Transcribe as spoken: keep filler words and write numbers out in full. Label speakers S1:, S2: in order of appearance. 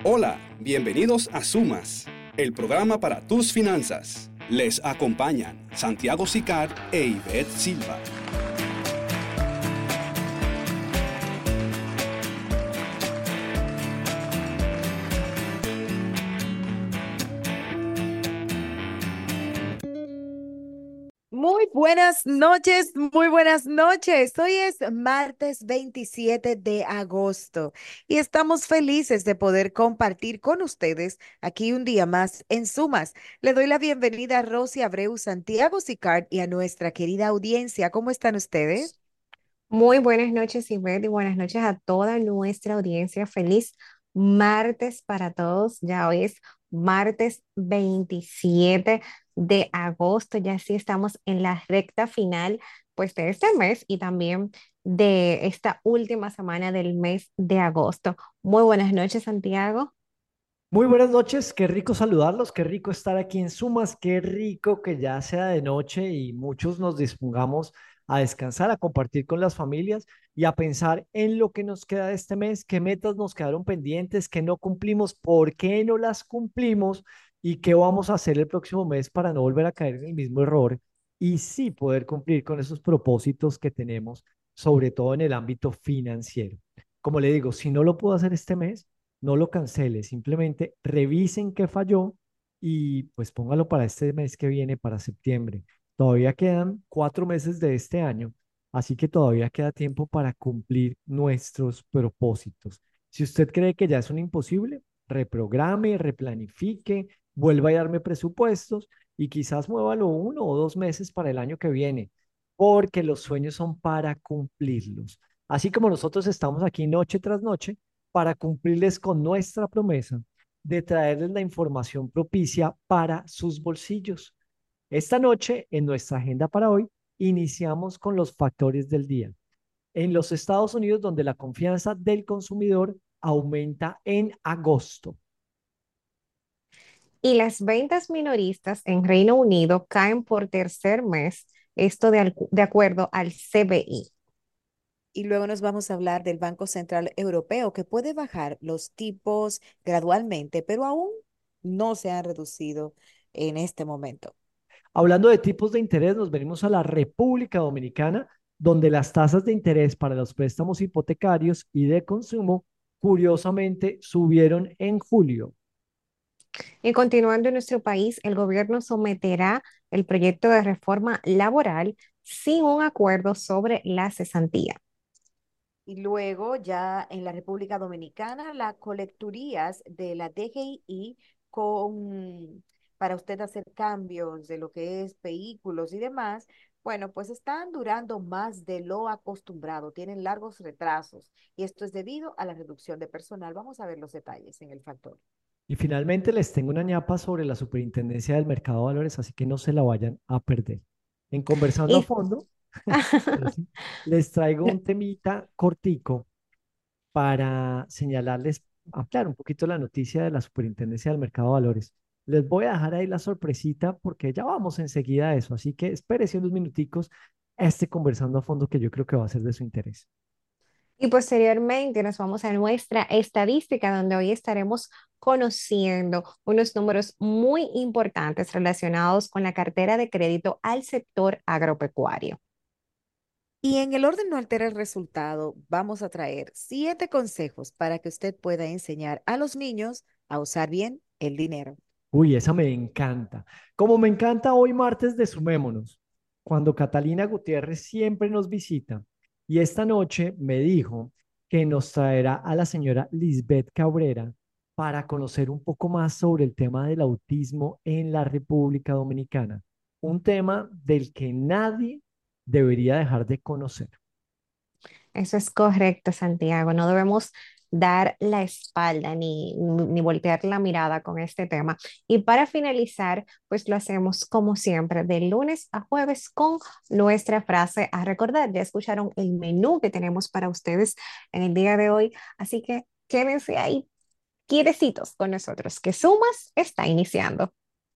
S1: Hola, bienvenidos a Sumas, el programa para tus finanzas. Les acompañan Santiago Sicar e Ivette Silva.
S2: Muy buenas noches, muy buenas noches. Hoy es martes veintisiete de agosto y estamos felices de poder compartir con ustedes aquí un día más en Sumas. Le doy la bienvenida a Rosy Abreu, Santiago Sicard y a nuestra querida audiencia. ¿Cómo están ustedes?
S3: Muy buenas noches, Ivette, y buenas noches a toda nuestra audiencia. Feliz martes para todos. Ya hoy es martes veintisiete de agosto. Ya sí estamos en la recta final, pues, de este mes y también de esta última semana del mes de agosto. Muy buenas noches, Santiago.
S4: Muy buenas noches, qué rico saludarlos, qué rico estar aquí en Sumas, qué rico que ya sea de noche y muchos nos dispongamos a descansar, a compartir con las familias y a pensar en lo que nos queda de este mes, qué metas nos quedaron pendientes, qué no cumplimos, por qué no las cumplimos y qué vamos a hacer el próximo mes para no volver a caer en el mismo error y sí poder cumplir con esos propósitos que tenemos, sobre todo en el ámbito financiero. Como le digo, si no lo puedo hacer este mes, no lo cancele, simplemente revisen qué falló y pues póngalo para este mes que viene, para septiembre. Todavía quedan cuatro meses de este año, así que todavía queda tiempo para cumplir nuestros propósitos. Si usted cree que ya es un imposible, reprograme, replanifique, vuelva a darme presupuestos y quizás muévalo uno o dos meses para el año que viene, porque los sueños son para cumplirlos. Así como nosotros estamos aquí noche tras noche, para cumplirles con nuestra promesa de traerles la información propicia para sus bolsillos. Esta noche, en nuestra agenda para hoy, iniciamos con los factores del día. En los Estados Unidos, donde la confianza del consumidor aumenta en agosto.
S3: Y las ventas minoristas en Reino Unido caen por tercer mes, esto de, al- de acuerdo al C B I.
S2: Y luego nos vamos a hablar del Banco Central Europeo, que puede bajar los tipos gradualmente, pero aún no se han reducido en este momento.
S4: Hablando de tipos de interés, nos venimos a la República Dominicana, donde las tasas de interés para los préstamos hipotecarios y de consumo, curiosamente, subieron en julio.
S3: Y continuando en nuestro país, el gobierno someterá el proyecto de reforma laboral sin un acuerdo sobre la cesantía.
S2: Y luego ya en la República Dominicana, las colecturías de la D G I con, para usted hacer cambios de lo que es vehículos y demás, bueno, pues están durando más de lo acostumbrado, tienen largos retrasos y esto es debido a la reducción de personal. Vamos a ver los detalles en el factor.
S4: Y finalmente les tengo una ñapa sobre la Superintendencia del Mercado de Valores, así que no se la vayan a perder. En Conversando a
S3: Y
S4: Fondo, Rosy, les traigo un temita cortico para señalarles, ampliar un poquito la noticia de la Superintendencia del Mercado de Valores. Les voy a dejar ahí la sorpresita porque ya vamos enseguida a eso, así que espérense unos minuticos a este Conversando a Fondo que yo creo que va a ser de su interés.
S3: Y posteriormente nos vamos a nuestra estadística, donde hoy estaremos conociendo unos números muy importantes relacionados con la cartera de crédito al sector agropecuario.
S2: Y en el orden no altera el resultado, vamos a traer siete consejos para que usted pueda enseñar a los niños a usar bien el dinero.
S4: Uy, esa me encanta. Como me encanta hoy martes de Sumémonos, cuando Catalina Gutiérrez siempre nos visita y esta noche me dijo que nos traerá a la señora Lisbeth Cabrera para conocer un poco más sobre el tema del autismo en la República Dominicana, un tema del que nadie debería dejar de conocer.
S3: Eso es correcto, Santiago. No debemos dar la espalda ni, ni voltear la mirada con este tema. Y para finalizar, pues lo hacemos como siempre, de lunes a jueves con nuestra frase a recordar. Ya escucharon el menú que tenemos para ustedes en el día de hoy, así que quédense ahí quietecitos con nosotros, que Sumas está iniciando.